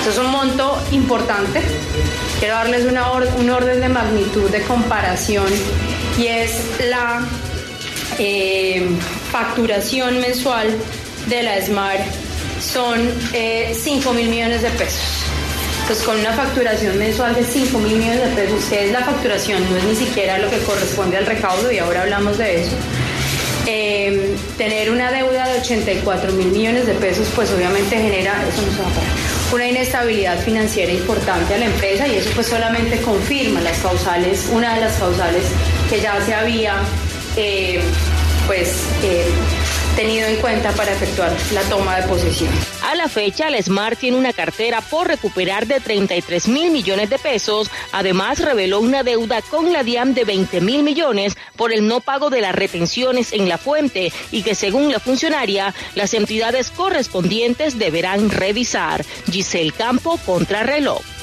Esto es un monto importante. Quiero darles un orden de magnitud de comparación y es la facturación mensual de la ESMAD son 5.000 millones de pesos. Entonces, con una facturación mensual de 5.000 millones de pesos, que es la facturación, no es ni siquiera lo que corresponde al recaudo, y ahora hablamos de eso. Tener una deuda de 84.000 millones de pesos, pues obviamente genera, eso no se va a parar, una inestabilidad financiera importante a la empresa, y eso pues solamente confirma las causales, una de las causales que ya se había tenido en cuenta para efectuar la toma de posesión. A la fecha, la ESMAD tiene una cartera por recuperar de 33.000 millones de pesos. Además, reveló una deuda con la DIAN de 20.000 millones por el no pago de las retenciones en la fuente y que, según la funcionaria, las entidades correspondientes deberán revisar. Giselle Campo, Contrarreloj.